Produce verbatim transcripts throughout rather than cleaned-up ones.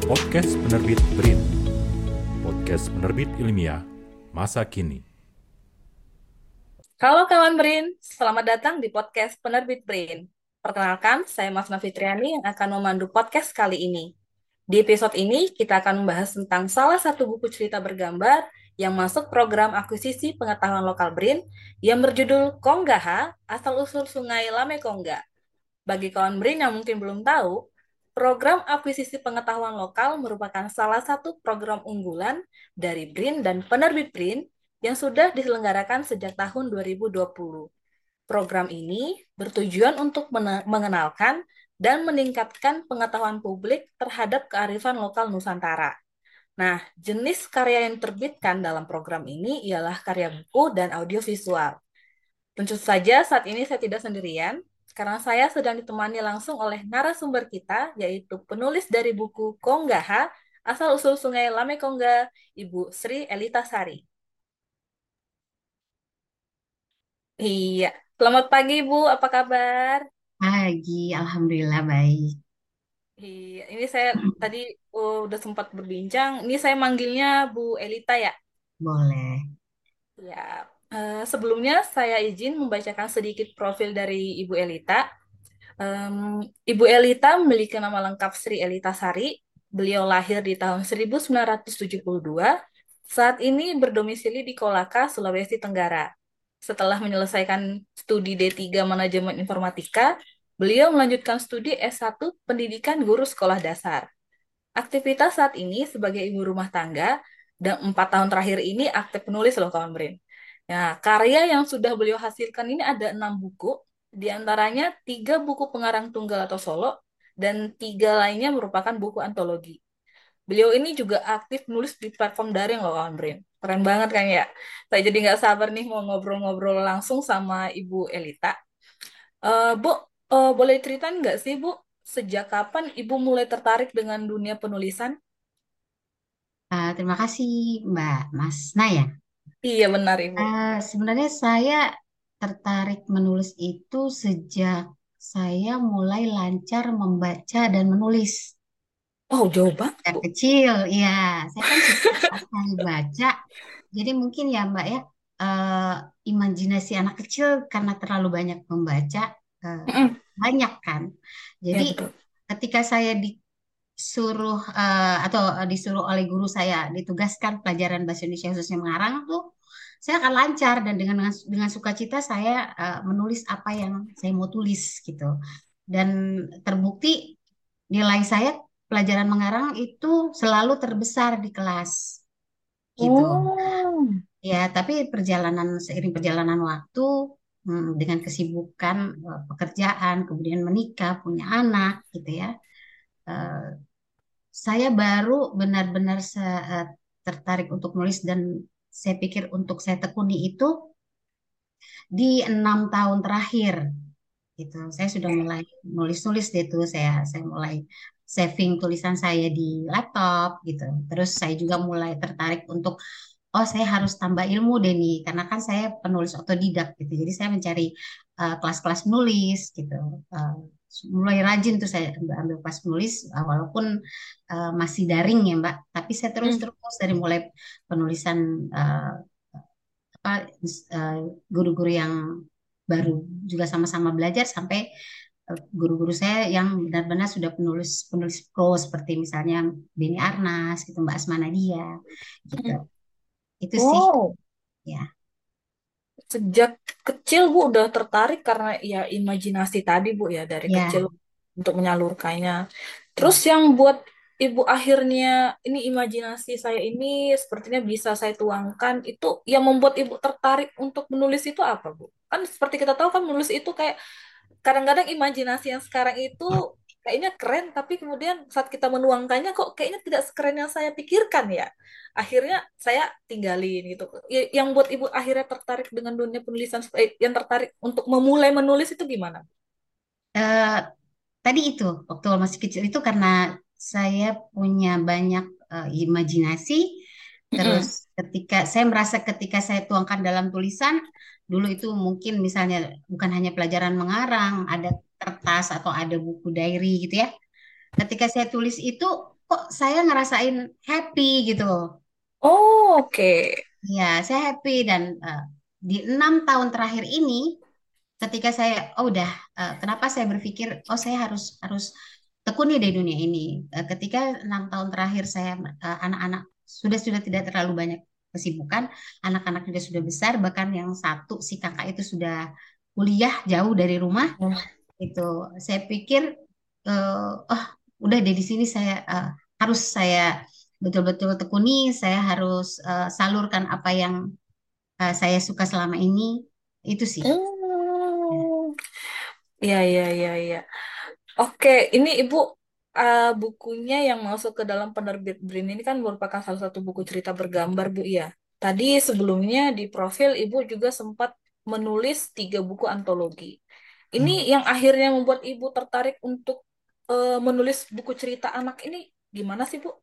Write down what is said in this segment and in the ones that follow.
Podcast Penerbit Brin, podcast penerbit ilmiah masa kini. Halo kawan Brin, selamat datang di podcast Penerbit Brin. Perkenalkan, saya Mas Fitriani yang akan memandu podcast kali ini. Di episode ini, kita akan membahas tentang salah satu buku cerita bergambar yang masuk program akuisisi pengetahuan lokal Brin yang berjudul Konggaha, Asal-Usul Sungai Lamekongga. Bagi kawan Brin yang mungkin belum tahu, program akuisisi pengetahuan lokal merupakan salah satu program unggulan dari Brin dan penerbit Brin yang sudah diselenggarakan sejak tahun dua ribu dua puluh. Program ini bertujuan untuk mengenalkan dan meningkatkan pengetahuan publik terhadap kearifan lokal Nusantara. Nah, jenis karya yang diterbitkan dalam program ini ialah karya buku dan audiovisual. Tentu saja saat ini saya tidak sendirian, karena saya sedang ditemani langsung oleh narasumber kita, yaitu penulis dari buku Konggaha, Asal-Usul Sungai Lamekongga, Ibu Sri Elita Sari. Iya, selamat pagi Bu, apa kabar? Pagi, alhamdulillah baik. Iya, ini saya tadi oh, udah sempat berbincang. Ini saya manggilnya Bu Elita ya. Boleh. Ya, eh, sebelumnya saya izin membacakan sedikit profil dari Ibu Elita. Em, Ibu Elita memiliki nama lengkap Sri Elita Sari. Beliau lahir di tahun seribu sembilan ratus tujuh puluh dua. Saat ini berdomisili di Kolaka, Sulawesi Tenggara. Setelah menyelesaikan studi D tiga Manajemen Informatika, beliau melanjutkan studi S satu Pendidikan Guru Sekolah Dasar. Aktivitas saat ini sebagai ibu rumah tangga dan empat tahun terakhir ini aktif penulis loh kawan Brin. Nah, karya yang sudah beliau hasilkan ini ada enam buku, di antaranya tiga buku pengarang tunggal atau solo, dan tiga lainnya merupakan buku antologi. Beliau ini juga aktif nulis di platform daring loh kawan Brin. Keren banget kan ya? Saya jadi nggak sabar nih mau ngobrol-ngobrol langsung sama Ibu Elita. Eh, Bu, eh, boleh ceritain nggak sih Bu, sejak kapan Ibu mulai tertarik dengan dunia penulisan? Eh, terima kasih Mbak Mas Naya. Iya benar Ibu. Eh, sebenarnya saya tertarik menulis itu sejak saya mulai lancar membaca dan menulis. Oh jauh banget Sejak Bu. kecil, ya. Saya kan suka sekali baca. Jadi mungkin ya Mbak ya, eh, imajinasi anak kecil karena terlalu banyak membaca, eh, Mm-mm. banyak kan. Jadi Ya betul. ketika saya suruh eh, atau eh, disuruh oleh guru saya ditugaskan pelajaran bahasa Indonesia khususnya mengarang tuh saya akan lancar dan dengan dengan, dengan sukacita saya eh, menulis apa yang saya mau tulis gitu dan terbukti nilai saya pelajaran mengarang itu selalu terbesar di kelas gitu Oh. ya tapi perjalanan seiring perjalanan waktu hmm, dengan kesibukan eh, pekerjaan kemudian menikah punya anak gitu ya eh, saya baru benar-benar se- eh, tertarik untuk nulis dan saya pikir untuk saya tekuni itu di enam tahun terakhir gitu. Saya sudah mulai nulis-nulis deh tuh. Saya saya mulai saving tulisan saya di laptop gitu. Terus saya juga mulai tertarik untuk oh saya harus tambah ilmu deh nih karena kan saya penulis otodidak gitu. Jadi saya mencari eh, kelas-kelas menulis gitu. Eh, mulai rajin tuh saya ambil, ambil kelas menulis eh, walaupun eh, masih daring ya Mbak. Tapi saya Hmm. terus-terus dari mulai penulisan eh, apa eh, guru-guru yang baru juga sama-sama belajar sampai eh, guru-guru saya yang benar-benar sudah penulis penulis pro seperti misalnya Beni Arnas gitu Mbak Asma Nadia gitu. Itu sih Oh, ya. sejak kecil Bu udah tertarik karena ya imajinasi tadi Bu ya dari kecil Ya, untuk menyalurkannya. Terus ya. yang buat Ibu akhirnya ini imajinasi saya ini sepertinya bisa saya tuangkan itu yang membuat Ibu tertarik untuk menulis itu apa Bu? Kan seperti kita tahu kan menulis itu kayak kadang-kadang imajinasi yang sekarang itu kayaknya keren, tapi kemudian saat kita menuangkannya kok kayaknya tidak sekeren yang saya pikirkan ya. Akhirnya saya tinggalin gitu. Y- Yang buat ibu akhirnya tertarik dengan dunia penulisan, eh, yang tertarik untuk memulai menulis itu gimana? Eh, tadi itu waktu masih kecil itu karena saya punya banyak eh, imajinasi. Terus Mm-mm. ketika saya merasa ketika saya tuangkan dalam tulisan, dulu itu mungkin misalnya bukan hanya pelajaran mengarang, ada kertas atau ada buku diary gitu ya. Ketika saya tulis itu kok saya ngerasain happy gitu loh. Oh, oke. Ya, saya happy dan eh, di enam tahun terakhir ini, ketika saya, oh udah, eh, kenapa saya berpikir, oh saya harus harus tekuni di dunia ini. Eh, ketika enam tahun terakhir saya eh, anak-anak sudah sudah tidak terlalu banyak kesibukan, anak-anak juga sudah besar, bahkan yang satu si kakak itu sudah kuliah jauh dari rumah. Itu saya pikir, eh, oh udah deh di sini saya eh, harus saya betul-betul tekuni, saya harus eh, salurkan apa yang eh, saya suka selama ini. Itu sih. Ya. Hmm. Iya, iya, iya, iya. Oke, ini Ibu, uh, bukunya yang masuk ke dalam penerbit Brin ini kan merupakan salah satu buku cerita bergambar, Bu. Ya. Tadi sebelumnya di profil Ibu juga sempat menulis tiga buku antologi. Ini yang akhirnya membuat Ibu tertarik untuk uh, menulis buku cerita anak ini gimana sih, Bu?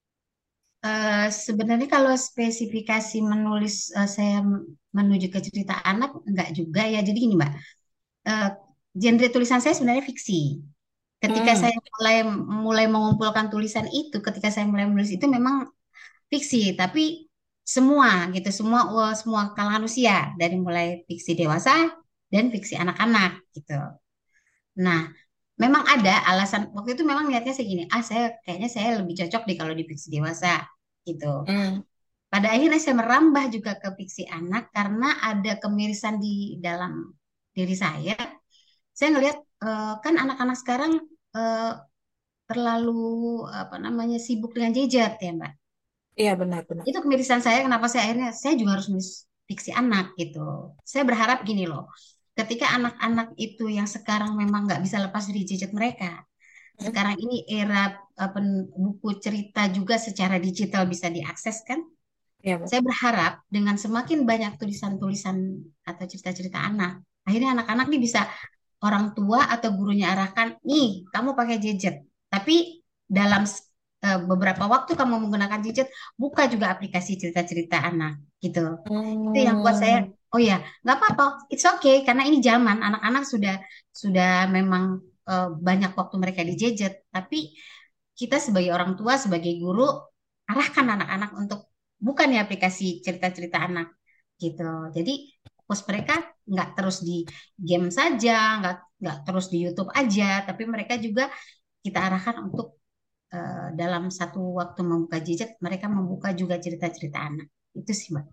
Eh, sebenarnya kalau spesifikasi menulis eh, saya menuju ke cerita anak enggak juga ya. Jadi gini Mbak, eh, genre tulisan saya sebenarnya fiksi. Ketika Hmm, saya mulai mulai mengumpulkan tulisan itu, ketika saya mulai menulis itu memang fiksi, tapi semua gitu, semua wah, semua kalangan usia dari mulai fiksi dewasa dan fiksi anak-anak gitu. Nah, memang ada alasan waktu itu memang niatnya segini, ah saya kayaknya saya lebih cocok di kalau di fiksi dewasa gitu. hmm, Pada akhirnya saya merambah juga ke fiksi anak karena ada kemirisan di dalam diri saya. Saya ngelihat eh, kan anak-anak sekarang eh, terlalu apa namanya sibuk dengan gadget ya Mbak. iya benar-benar. Itu kemirisan saya kenapa saya akhirnya saya juga harus nulis fiksi anak gitu. Saya berharap gini loh, ketika anak-anak itu yang sekarang memang nggak bisa lepas dari gadget mereka, Hmm, sekarang ini era apa, buku cerita juga secara digital bisa diakses kan. iya, Bu. Saya berharap dengan semakin banyak tulisan-tulisan atau cerita-cerita anak, akhirnya anak-anak nih bisa orang tua atau gurunya arahkan, nih kamu pakai gadget, tapi dalam eh, beberapa waktu kamu menggunakan gadget, buka juga aplikasi cerita-cerita anak gitu. Itu yang buat saya, Hmm. oh ya nggak apa-apa, it's okay karena ini zaman anak-anak sudah sudah memang eh, banyak waktu mereka di gadget, tapi kita sebagai orang tua, sebagai guru, arahkan anak-anak untuk bukan ya aplikasi cerita-cerita anak gitu. Jadi fokus mereka nggak terus di game saja, nggak nggak terus di YouTube aja, tapi mereka juga kita arahkan untuk eh, dalam satu waktu membuka gadget, mereka membuka juga cerita-cerita anak. Itu sih, Mbak.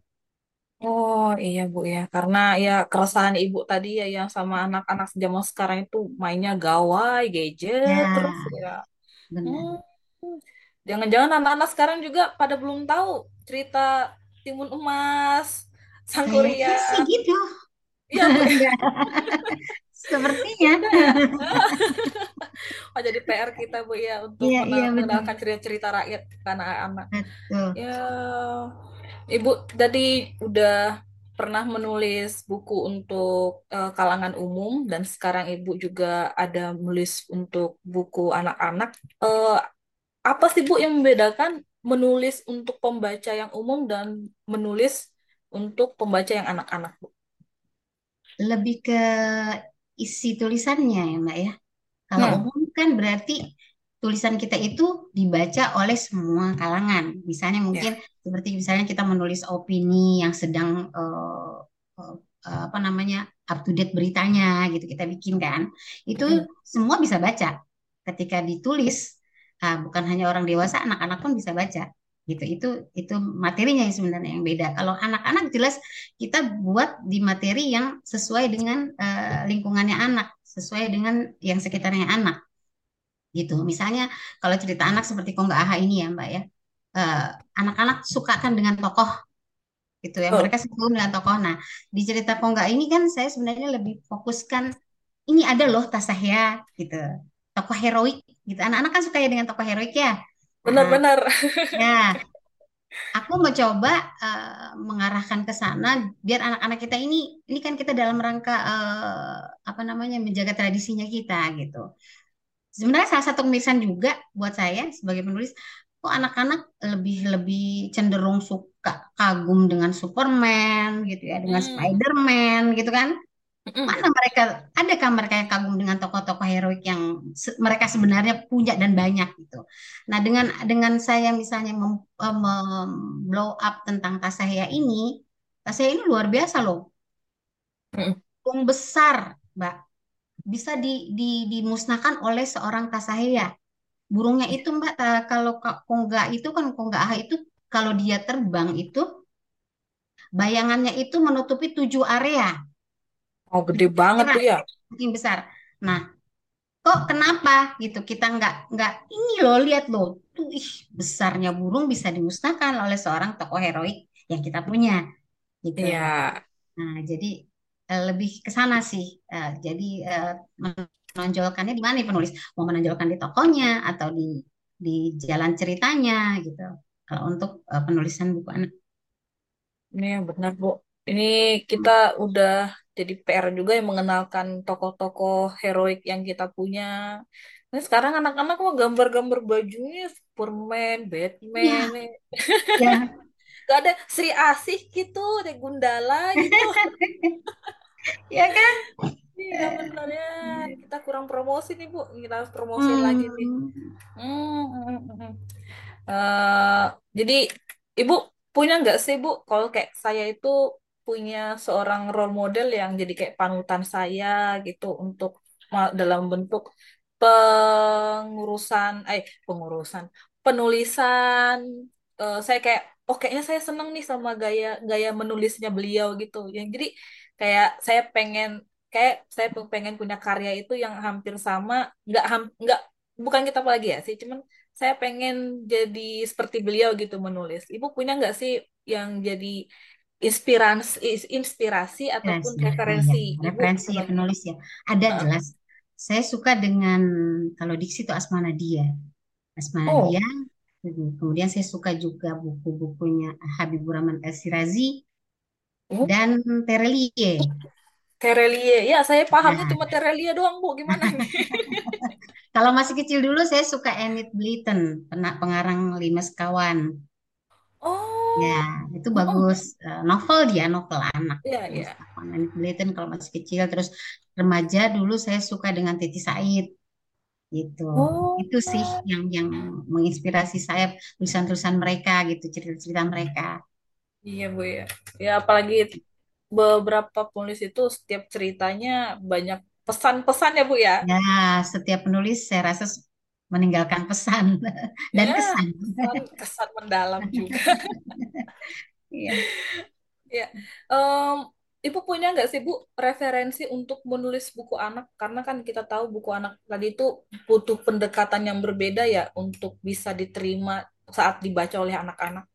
Oh iya Bu ya, karena ya keresahan Ibu tadi ya yang sama anak-anak zaman sekarang itu mainnya gawai, gadget terus Ya, ya. benar. Hmm, jangan-jangan anak-anak sekarang juga pada belum tahu cerita Timun Emas, Sangkuriang. Kayaknya sih gitu. Iya Bu ya, Enggak. ya Sepertinya. udah ya. Oh jadi P R kita Bu ya untuk Iya, iya mena- benar. mengenalkan cerita-cerita rakyat ke anak-anak. Betul. Ya, Ibu tadi udah pernah menulis buku untuk eh, kalangan umum dan sekarang Ibu juga ada menulis untuk buku anak-anak. Eh, apa sih Bu yang membedakan menulis untuk pembaca yang umum dan menulis untuk pembaca yang anak-anak, Bu? Lebih ke isi tulisannya ya, Mbak ya. Kalau Hmm, umum kan berarti tulisan kita itu dibaca oleh semua kalangan. Misalnya ya. mungkin seperti misalnya kita menulis opini yang sedang eh, eh, eh, apa namanya up to date beritanya gitu kita bikin kan. Itu Mm-mm. semua bisa baca. Ketika ditulis, ah, bukan hanya orang dewasa, anak-anak pun bisa baca. Gitu. Itu itu materinya yang sebenarnya yang beda. Kalau anak-anak jelas kita buat di materi yang sesuai dengan eh, lingkungannya anak, sesuai dengan yang sekitarnya anak gitu. Misalnya kalau cerita anak seperti Kongga Aha ini ya Mbak ya, eh, anak-anak suka kan dengan tokoh gitu ya, Betul. mereka suka dengan tokoh. Nah di cerita Kongga ini kan saya sebenarnya lebih fokuskan ini ada loh Tasahya gitu, tokoh heroik gitu. Anak-anak kan suka ya dengan tokoh heroik ya. Nah, Benar-benar. ya aku mau coba eh, mengarahkan ke sana biar anak-anak kita ini ini kan kita dalam rangka eh, apa namanya menjaga tradisinya kita gitu. Sebenarnya salah satu kemisan juga buat saya sebagai penulis, kok anak-anak lebih lebih cenderung suka kagum dengan Superman gitu ya, dengan Hmm, Spider-Man gitu kan. Mm-mm. Mana mereka, adakah mereka yang kagum dengan tokoh-tokoh heroik yang se- mereka sebenarnya punya dan banyak gitu. Nah, dengan dengan saya misalnya mem, eh, mem- blow up tentang Tasahya ini, Tasahya ini luar biasa loh. Mm-mm. Burung besar, Mbak, bisa di, di, dimusnahkan oleh seorang Tasahya. Burungnya itu, Mbak, ta- kalau ka- kongga itu kan kongga ah itu kalau dia terbang itu bayangannya itu menutupi tujuh area. Oh, gede Tujuh banget daerah tuh ya. saking besar. Nah, kok kenapa gitu kita nggak nggak ini loh lihat loh tuh ih besarnya burung bisa dimusnahkan oleh seorang tokoh heroik yang kita punya gitu. Iya. Nah jadi eh, lebih ke sana sih. Eh, jadi eh, menonjolkannya di mana nih penulis mau menonjolkan di tokohnya atau di di jalan ceritanya gitu. Kalau untuk eh, penulisan buku anak. Ini yang benar, Bu. Ini kita udah jadi P R juga yang mengenalkan tokoh-tokoh heroik yang kita punya. Nah, sekarang anak-anak mah gambar-gambar bajunya Superman, Batman, Iya, eh. ya, Gak ada Sri Asih gitu, ada Gundala gitu. ya kan? Iya Eh, benar ya. Kita kurang promosi nih, Bu. Kita harus promosiin lagi nih. hmm, Hmm, hmm, hmm, hmm. Eh, jadi Ibu punya nggak sih Bu, kalau kayak saya itu punya seorang role model yang jadi kayak panutan saya gitu untuk ma- dalam bentuk pengurusan, eh pengurusan, penulisan. Eh, saya kayak, oh kayaknya saya seneng nih sama gaya gaya menulisnya beliau gitu. Yang jadi kayak saya pengen kayak saya pengen punya karya itu yang hampir sama, nggak ham, nggak bukan kita lagi ya sih, cuman saya pengen jadi seperti beliau gitu menulis. Ibu punya nggak sih yang jadi inspirasi, inspirasi ataupun referensi. Nah, ya, referensi Ibu referensi ya sebagai penulis ya. Ada Heeh. jelas. Saya suka dengan kalau diksi itu Asma Nadia. Asma Oh, Nadia. Kemudian saya suka juga buku-bukunya Habibur Rahman El-Shirazi oh, dan Terelie. Terelie. Ya, saya pahamnya Nah, cuma Terelie doang, Bu. Gimana nih? kalau masih kecil dulu saya suka Enid Blyton, pena- pengarang Lima Sekawan. Ya, Oh, itu heeh. bagus. Eh, novel dia, novel anak. Iya, Lima iya. Sekawan Enid Blyton kalau masih kecil. Terus remaja dulu saya suka dengan Titi Said. Gitu. Oh, Itu sih yang yang menginspirasi saya tulisan-tulisan mereka gitu, cerita-cerita mereka. iya, Bu ya. Ya, apalagi beberapa penulis itu setiap ceritanya banyak pesan-pesan ya, Bu ya. Ya, setiap penulis saya rasa meninggalkan pesan dan Ya, kesan. kesan, kesan mendalam juga. Iya. Ya, Em, Ibu punya nggak sih Bu referensi untuk menulis buku anak? Karena kan kita tahu buku anak tadi itu butuh pendekatan yang berbeda ya untuk bisa diterima saat dibaca oleh anak-anak.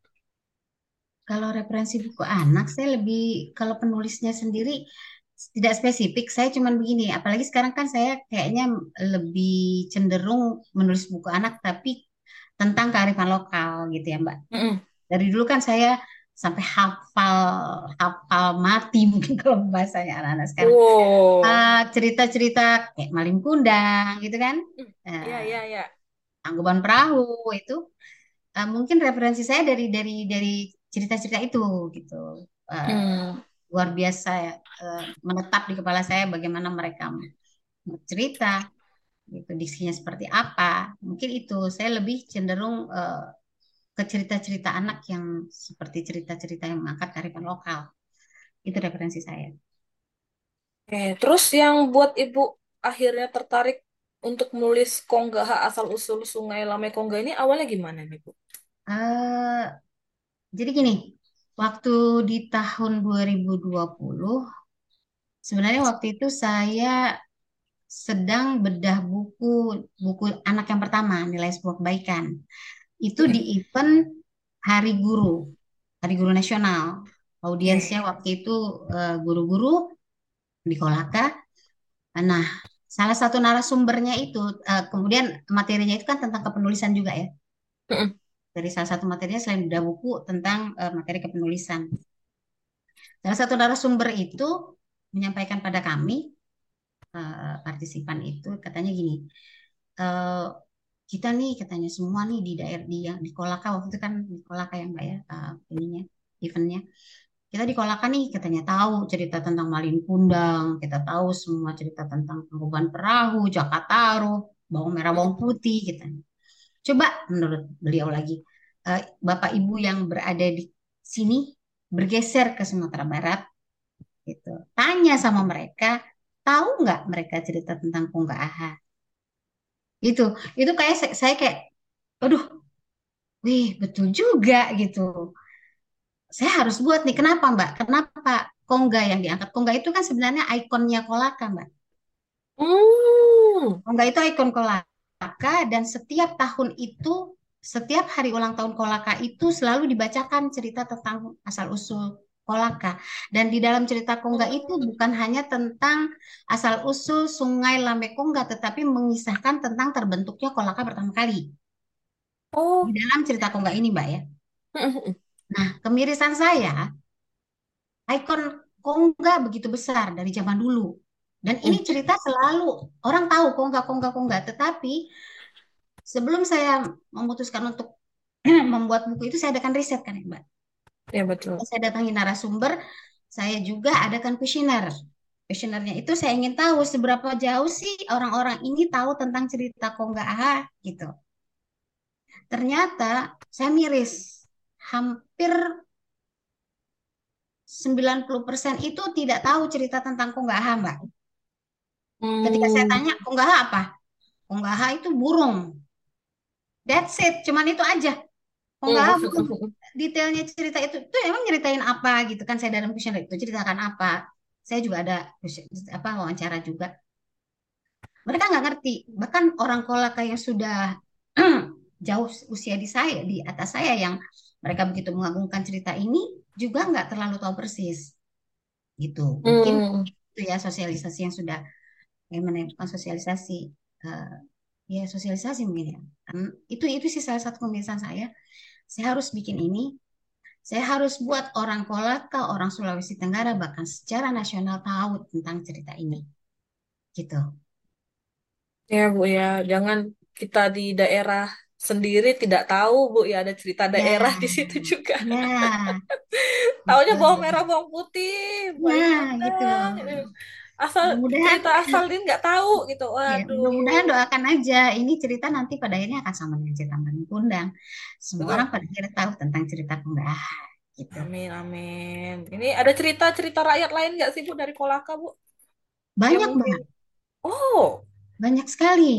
Kalau referensi buku anak, saya lebih kalau penulisnya sendiri tidak spesifik. Saya cuman begini, apalagi sekarang kan saya kayaknya lebih cenderung menulis buku anak, tapi tentang kearifan lokal gitu ya, Mbak. Mm-mm. Dari dulu kan saya sampai hafal hafal mati mungkin kalau bahasanya anak-anak sekarang. Wow. Eh, cerita-cerita kayak Malin Kundang gitu kan, Hmm. eh, Ya, ya, ya. Tangkuban Perahu itu eh, mungkin referensi saya dari dari dari cerita-cerita itu gitu. Eh, Hmm. luar biasa ya, eh, menetap di kepala saya bagaimana mereka bercerita gitu, diksinya seperti apa. Mungkin itu saya lebih cenderung eh, ke cerita-cerita anak yang seperti cerita-cerita yang mengangkat kearifan lokal. Itu referensi saya. Oke, terus yang buat Ibu akhirnya tertarik untuk menulis Konggaha asal-usul Sungai Lamekongga ini awalnya gimana nih Bu? Eh, jadi gini, waktu di tahun dua ribu dua puluh, sebenarnya waktu itu saya sedang bedah buku buku anak yang pertama, Nilai Sebuah Kebaikan. Itu di Mm-mm. event Hari Guru, Hari Guru Nasional. Audiensnya Oke. waktu itu eh, guru-guru di Kolaka. Nah, salah satu narasumbernya itu, eh, kemudian materinya itu kan tentang kepenulisan juga ya. Mm-mm. Dari salah satu materinya selain bedah buku tentang eh, materi kepenulisan. Salah satu narasumber itu menyampaikan pada kami, eh, partisipan itu, katanya gini, eh, kita nih katanya semua nih di daerah di yang di Kolaka waktu itu kan di Kolaka ya Mbak ya, eh, ininya eventnya. kita di Kolaka nih katanya tahu cerita tentang Malin Kundang, kita tahu semua cerita tentang Tangkuban Perahu, Jakataru, bawang merah bawang putih gitu. Coba menurut beliau lagi, eh, Bapak Ibu yang berada di sini bergeser ke Sumatera Barat gitu. Tanya sama mereka, tahu nggak mereka cerita tentang Kongga Aha? Itu, itu kayak saya, saya kayak, aduh, wih betul juga gitu. Saya harus buat nih. Kenapa Mbak? Kenapa Kongga yang diangkat? Kongga itu kan sebenarnya ikonnya Kolaka Mbak. Hmm. Kongga itu ikon Kolaka dan setiap tahun itu, setiap hari ulang tahun Kolaka itu selalu dibacakan cerita tentang asal-usul Kolaka. Dan di dalam cerita Kongga itu bukan hanya tentang asal-usul Sungai Lamekongga, tetapi mengisahkan tentang terbentuknya Kolaka pertama kali. Di Oh. dalam cerita Kongga ini Mbak ya. Nah, kemirisan saya, ikon Kongga begitu besar dari zaman dulu. Dan ini cerita selalu orang tahu Kongga, Kongga, Kongga. Tetapi sebelum saya memutuskan untuk membuat buku itu, saya adakan riset kan ya, Mbak. Ya betul. Saya datangi narasumber, saya juga adakan kuesioner. Kuesionernya itu saya ingin tahu seberapa jauh sih orang-orang ini tahu tentang cerita Kongga Aha gitu. Ternyata saya miris. Hampir sembilan puluh persen itu tidak tahu cerita tentang Kongga Aha, Mbak. Ketika saya Hmm. tanya, Kongga Aha apa? Kongga Aha itu burung. That's it, cuman itu aja. Kongga Aha burung. Detailnya cerita itu, itu emang nyeritain apa gitu kan, saya dalam kuesioner itu ceritakan apa. Saya juga ada apa wawancara juga. Mereka nggak ngerti. Bahkan orang Kolaka yang sudah jauh usia di saya, di atas saya yang mereka begitu mengagungkan cerita ini juga nggak terlalu tahu persis gitu. Mungkin Hmm. itu ya sosialisasi yang sudah gimana ya, bukan sosialisasi eh, ya sosialisasi mungkin ya. Kan itu itu sih salah satu pembiasaan saya. Saya harus bikin ini. Saya harus buat orang Kolaka, orang Sulawesi Tenggara, bahkan secara nasional tahu tentang cerita ini. Gitu. Ya Bu ya, jangan kita di daerah sendiri tidak tahu Bu ya ada cerita daerah Ya, di situ juga. ya, Taunya bawang betul. merah bawang putih, Malin Nah, gitu. Kundang, gitu. Asal Mudah-mudahan, cerita asal dia nggak tahu gitu. ya, mudah-mudahan Waduh. doakan aja. Ini cerita nanti pada akhirnya akan sama dengan cerita Malin Kundang. Semua orang Betul. pada akhirnya tahu tentang cerita Kundang. Gitu. Amin amin. Ini ada cerita-cerita rakyat lain nggak sih Bu dari Kolaka Bu? Yang Banyak, mungkin. Mbak. Oh. Banyak sekali.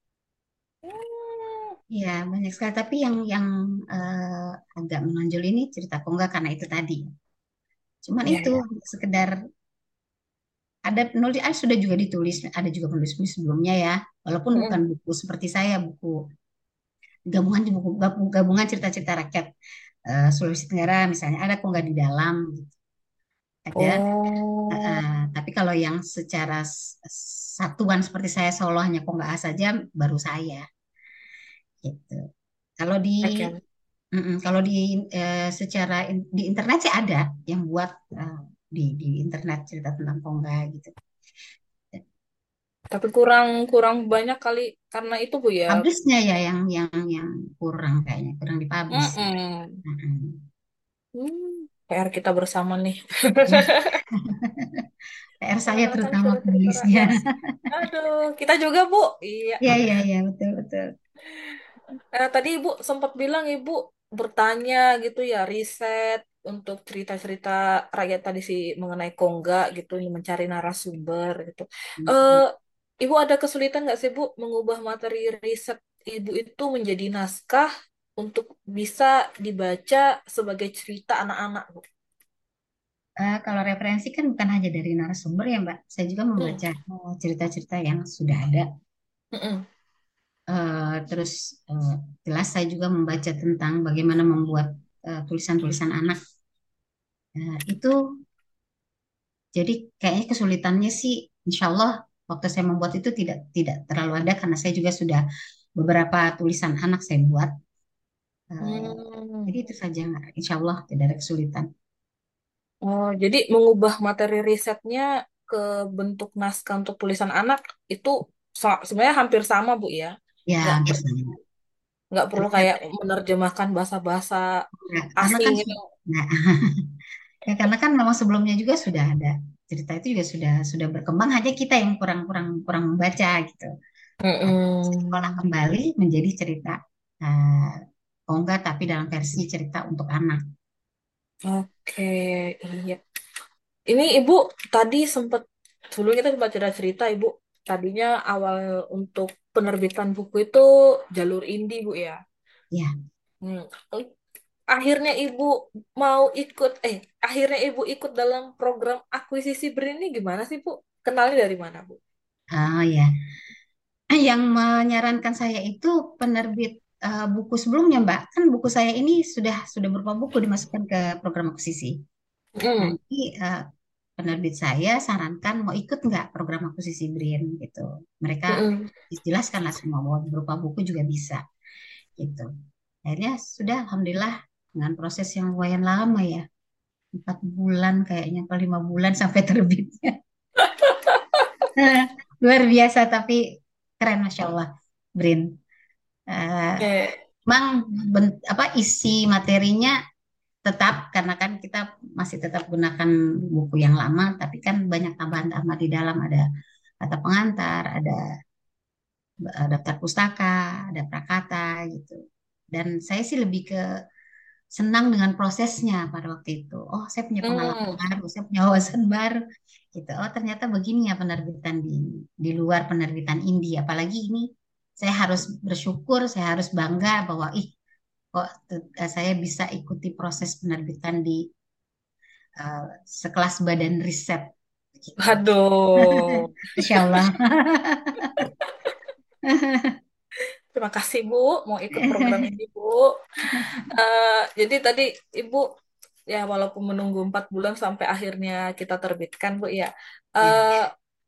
Hmm. Ya, banyak sekali. Tapi yang yang eh, agak menonjol ini cerita Kongga karena itu tadi. Cuman Iya itu ya. sekedar ada penulis, ah, sudah juga ditulis, ada juga penulis-penulis sebelumnya ya. Walaupun bukan Mm-mm. buku seperti saya, buku gabungan buku gabungan cerita-cerita rakyat eh, Sulawesi Tenggara misalnya ada Kongga di dalam gitu. Ada. Eh, Oh. eh, tapi kalau yang secara s- satuan seperti saya solo hanya Kongga A saja baru saya gitu. Kalau di Oke. mm-mm, kalau di eh, secara in- di internet sih ada yang buat eh, di di internet cerita tentang Kongga gitu. Tapi kurang kurang banyak kali karena itu Bu ya. Publishnya ya yang yang yang kurang kayaknya kurang dipublish. Mm-mm. Mm-mm. Hmm, P R kita bersama nih. Ya, P R saya Mengenalkan terutama cerita penulisnya. rakyat. Aduh, kita juga Bu. Iya. Iya iya iya betul betul. Eh, tadi Ibu sempat bilang Ibu bertanya gitu ya, riset untuk cerita-cerita rakyat tadi sih mengenai Kongga gitu, mencari narasumber gitu. Eh, Mm-mm. Ibu ada kesulitan nggak sih Bu mengubah materi riset Ibu itu menjadi naskah untuk bisa dibaca sebagai cerita anak-anak Bu? Eh, kalau referensi kan bukan hanya dari narasumber ya Mbak. Saya juga Hmm. membaca eh, cerita-cerita yang sudah ada. Mm-mm. Eh, terus eh, jelas saya juga membaca tentang bagaimana membuat eh, tulisan-tulisan anak. Eh, itu jadi kayaknya kesulitannya sih, Insya Allah waktu saya membuat itu tidak tidak terlalu ada karena saya juga sudah beberapa tulisan anak saya buat. Eh, Hmm. jadi itu saja, Insya Allah tidak ada kesulitan. Oh, jadi mengubah materi risetnya ke bentuk naskah untuk tulisan anak itu sa- sebenarnya hampir sama, Bu ya. Ya, Nggak hampir perlu sama. nggak perlu Tapi kayak karena, menerjemahkan bahasa-bahasa ya, karena asing kan gitu. nah, Ya, karena kan memang sebelumnya juga sudah ada cerita itu juga sudah sudah berkembang, hanya kita yang kurang kurang kurang membaca gitu. Nah, sekolah Mm-mm. kembali menjadi cerita, uh, oh enggak, tapi dalam versi cerita untuk anak. Oke, iya. Ini Ibu tadi sempat, sebelum kita sempat cerita-cerita, Ibu tadinya awal untuk penerbitan buku itu jalur indie, Bu ya. Ya, Hmm. Akhirnya Ibu mau ikut, eh, akhirnya Ibu ikut dalam program akuisisi BRIN ini gimana sih, Bu? Kenalnya dari mana, Bu? oh ya. Yang menyarankan saya itu penerbit uh, buku sebelumnya, Mbak. Kan buku saya ini sudah sudah berupa buku dimasukkan ke program akuisisi. Hmm. Nanti uh, penerbit saya sarankan mau ikut nggak program akuisisi BRIN gitu. Mereka Mm-mm. jelaskanlah semua bahwa berupa buku juga bisa gitu. Akhirnya sudah, alhamdulillah, dengan proses yang lumayan lama ya, empat bulan kayaknya, atau lima bulan sampai terbitnya. Luar biasa, tapi keren, Masya Allah, BRIN. Eh, Eh, Memang ben- apa isi materinya tetap, karena kan kita masih tetap gunakan buku yang lama, tapi kan banyak tambahan-tambahan di dalam, ada kata pengantar, ada eh, daftar pustaka, ada prakata gitu. Dan saya sih lebih ke senang dengan prosesnya pada waktu itu. Oh, saya punya pengalaman hmm. baru, saya punya wawasan baru gitu. Oh, ternyata begini ya penerbitan di di luar penerbitan India. Apalagi ini saya harus bersyukur, saya harus bangga bahwa ih, kok eh, saya bisa ikuti proses penerbitan di eh, sekelas badan riset gitu. Waduh. Masya Allah. Terima kasih Bu, mau ikut program ini Bu. Eh, jadi tadi Ibu ya walaupun menunggu empat bulan sampai akhirnya kita terbitkan Bu ya, Ya. eh,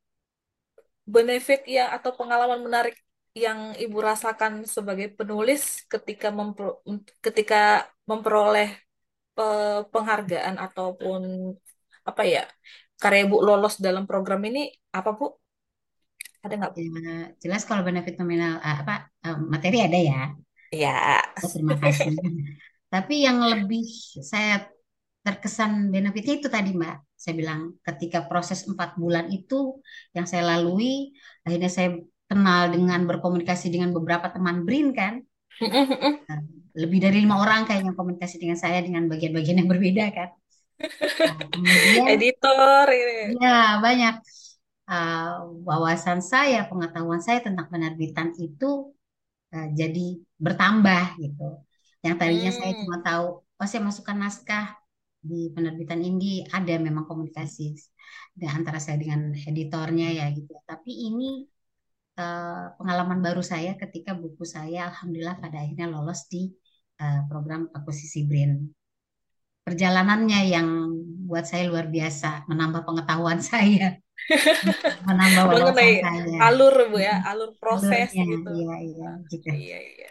benefit yang atau pengalaman menarik yang Ibu rasakan sebagai penulis ketika mempro- ketika memperoleh eh, penghargaan ataupun apa ya karya Ibu lolos dalam program ini apa Bu? Ada nggak Bu? Ya, jelas kalau benefit nominal eh, apa eh, materi ada ya. Ya. Oh, terima kasih. Tapi yang lebih saya terkesan benefitnya itu tadi, Mbak. Saya bilang ketika proses empat bulan itu yang saya lalui, akhirnya saya kenal dengan berkomunikasi dengan beberapa teman BRIN kan. Nah, lebih dari lima orang kayaknya komunikasi dengan saya dengan bagian-bagian yang berbeda kan. Nah, kemudian Editor ini. ya banyak uh, wawasan saya, pengetahuan saya tentang penerbitan itu uh, jadi bertambah gitu. Yang tadinya saya cuma Hmm. tahu, oh saya masukkan naskah di penerbitan Indi, ada memang komunikasi di antara saya dengan editornya ya gitu. Tapi ini uh, pengalaman baru saya ketika buku saya alhamdulillah pada akhirnya lolos di uh, program akuisisi BRIN. Perjalanannya yang buat saya luar biasa, menambah pengetahuan saya, menambah Mengenai wawasan saya. alur Bu ya, Mm-mm. alur proses Alurnya, gitu. iya iya gitu. Iya, iya.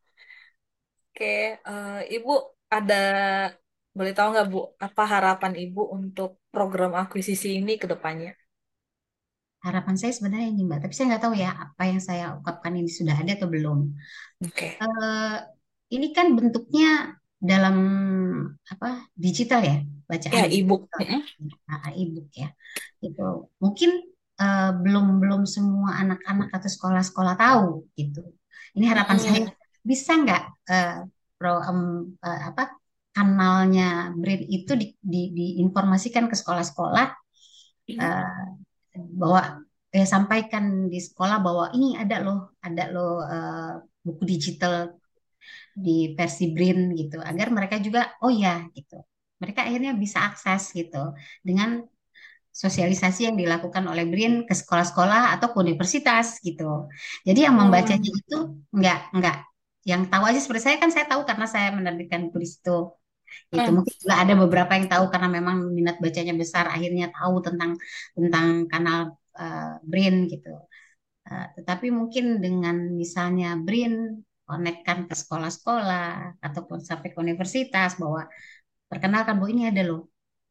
Oke, eh, Ibu ada boleh tahu nggak Bu, apa harapan Ibu untuk program akuisisi ini ke depannya? Harapan saya sebenarnya ini Mbak, tapi saya nggak tahu ya apa yang saya ungkapkan ini sudah ada atau belum. Oke. Eh, ini kan bentuknya dalam apa digital ya, bacaan Ya, Ibu. digital, Mm-mm. nah, e-book ya. Itu mungkin eh, belum belum semua anak-anak atau sekolah-sekolah tahu gitu. Ini harapan saya, Mm-mm. bisa nggak eh, pro em, eh, apa kanalnya BRIN itu di, di, diinformasikan ke sekolah-sekolah, eh, bahwa eh, sampaikan di sekolah bahwa ini ada loh, ada loh eh, buku digital di versi BRIN gitu, agar mereka juga oh ya gitu, mereka akhirnya bisa akses gitu dengan sosialisasi yang dilakukan oleh BRIN ke sekolah-sekolah atau ke universitas gitu. Jadi yang membacanya Hmm. itu nggak nggak yang tahu aja seperti saya, kan saya tahu karena saya menerbitkan buku di situ. Itu Hmm. mungkin juga ada beberapa yang tahu karena memang minat bacanya besar, akhirnya tahu tentang tentang kanal eh, BRIN gitu. Eh, tetapi mungkin dengan misalnya BRIN konekkan ke sekolah-sekolah ataupun sampai ke universitas, bahwa perkenalkan bahwa ini ada loh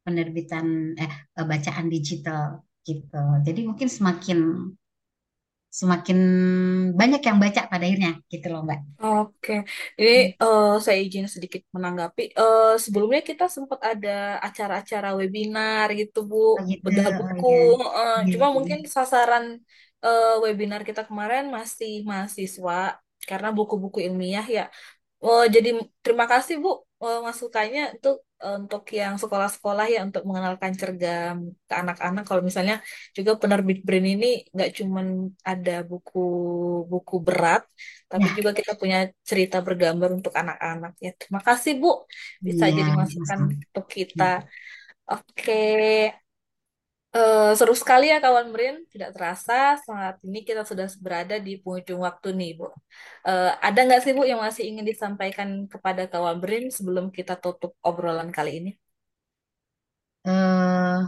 penerbitan eh eh, bacaan digital gitu. Jadi mungkin semakin semakin banyak yang baca pada akhirnya gitu loh Mbak. Oke, ini eh, saya izin sedikit menanggapi. Eh, sebelumnya kita sempat ada acara-acara webinar gitu, Bu, Oh gitu, bedah oh buku. ya. Eh, Iya, cuma iya. mungkin sasaran eh, webinar kita kemarin masih mahasiswa karena buku-buku ilmiah ya. Oh, jadi terima kasih Bu eh, masukannya untuk eh, untuk yang sekolah-sekolah ya untuk mengenalkan cergam ke anak-anak. Kalau misalnya juga penerbit Brain ini nggak cuman ada buku-buku berat, tapi Ya, juga kita punya cerita bergambar untuk anak-anak ya. Terima kasih Bu, bisa iya, jadi masukan sama-sama. untuk kita. Oke, Eh, seru sekali ya kawan Brin. Tidak terasa saat ini kita sudah berada di penghujung waktu nih Bu. Eh, ada nggak sih Bu yang masih ingin disampaikan kepada kawan Brin sebelum kita tutup obrolan kali ini? Eh,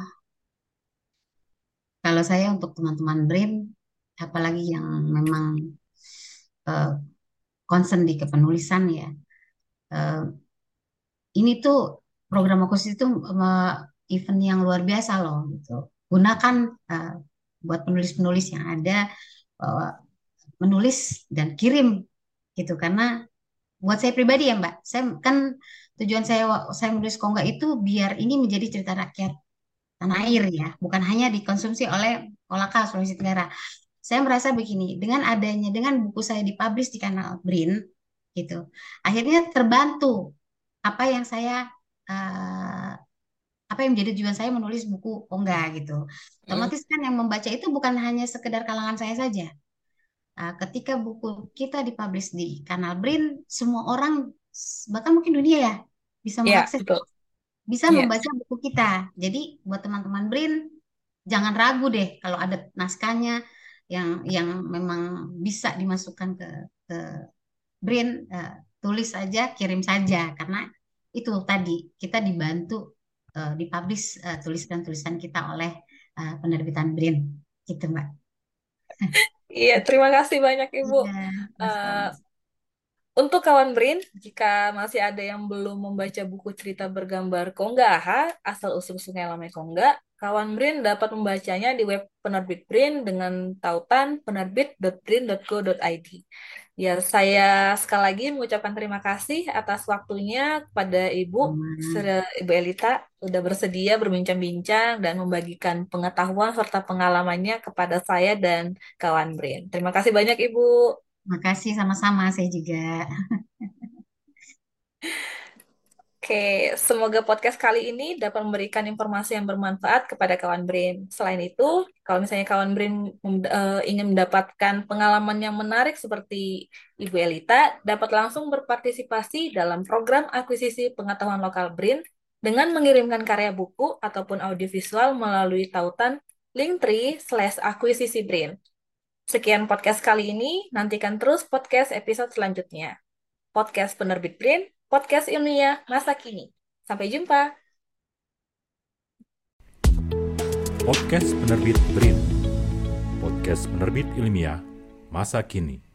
Kalau saya untuk teman-teman BRIN, apalagi yang memang eh, concern di kepenulisan ya, eh, ini tuh program Okus itu eh, event yang luar biasa loh gitu. Gunakan eh, buat penulis-penulis yang ada eh, menulis dan kirim gitu karena buat saya pribadi ya Mbak, saya kan tujuan saya saya menulis Kongga itu biar ini menjadi cerita rakyat tanah air ya, bukan hanya dikonsumsi oleh Kolaka Sulawesi Tenggara. Saya merasa begini, dengan adanya dengan buku saya dipublish di kanal BRIN gitu, akhirnya terbantu apa yang saya eh, apa yang menjadi tujuan saya menulis buku Kongga gitu. Mm. Otomatis kan yang membaca itu bukan hanya sekedar kalangan saya saja. Nah, ketika buku kita dipublish di kanal BRIN, semua orang bahkan mungkin dunia ya bisa Ya, mengakses, betul. bisa Ya. membaca buku kita. Jadi buat teman-teman BRIN, jangan ragu deh kalau ada naskahnya yang yang memang bisa dimasukkan ke ke BRIN, eh, tulis saja, kirim saja karena itu tadi kita dibantu eh, dipublish eh, tulisan-tulisan kita oleh eh, penerbitan BRIN gitu Mbak. Iya, terima kasih banyak Ibu. Iya, Eh, sama. Untuk kawan Brin, jika masih ada yang belum membaca buku cerita bergambar Konggaha, asal-usul Sungai Lamai Kongga, kawan Brin dapat membacanya di web penerbit Brin dengan tautan penerbit dot brin dot go dot i d. Ya, saya sekali lagi mengucapkan terima kasih atas waktunya kepada Ibu, Sama. Sere- Ibu Elita, sudah bersedia berbincang-bincang dan membagikan pengetahuan serta pengalamannya kepada saya dan kawan Brin. Terima kasih banyak Ibu. Makasih sama-sama saya juga. Oke, semoga podcast kali ini dapat memberikan informasi yang bermanfaat kepada kawan Brain. Selain itu, kalau misalnya kawan Brain mem- eh, ingin mendapatkan pengalaman yang menarik seperti Ibu Elita, dapat langsung berpartisipasi dalam program akuisisi pengetahuan lokal Brain dengan mengirimkan karya buku ataupun audiovisual melalui tautan linktree slash akuisisi Brain. Sekian podcast kali ini, nantikan terus podcast episode selanjutnya. Podcast Penerbit Brain, podcast ilmiah masa kini. Sampai jumpa. Podcast Penerbit Brin, podcast penerbit ilmiah masa kini.